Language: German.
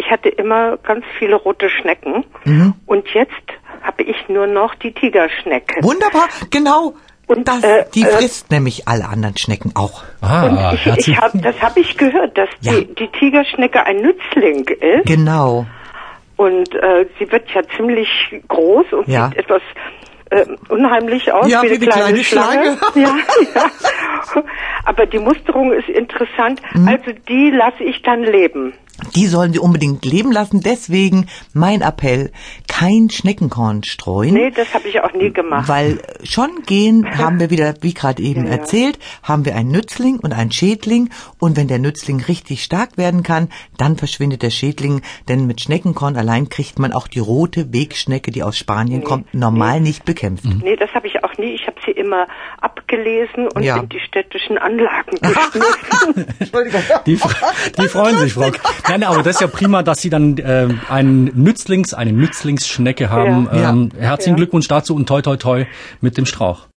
ich hatte immer ganz viele rote Schnecken und jetzt habe ich nur noch die Tigerschnecke. Wunderbar, genau. Und die frisst nämlich alle anderen Schnecken auch. Und das habe ich gehört, dass die Tigerschnecke ein Nützling ist. Genau. Und sie wird ja ziemlich groß und sieht etwas unheimlich aus, wie eine kleine Schlange. Ja. Aber die Musterung ist interessant. Also die lasse ich dann leben. Die sollen Sie unbedingt leben lassen. Deswegen mein Appell, kein Schneckenkorn streuen. Nee, das habe ich auch nie gemacht. Weil schon haben wir wieder, wie gerade eben erzählt, haben wir einen Nützling und einen Schädling. Und wenn der Nützling richtig stark werden kann, dann verschwindet der Schädling. Denn mit Schneckenkorn allein kriegt man auch die rote Wegschnecke, die aus Spanien kommt, normal nicht bekämpft. Nee, das habe ich auch nie. Ich habe sie immer abgelesen und in die städtischen Anlagen geschmissen. Die freuen sich, Frau. Nein, aber das ist ja prima, dass Sie dann eine Nützlingsschnecke haben. Herzlichen Glückwunsch dazu und toi toi toi mit dem Strauch.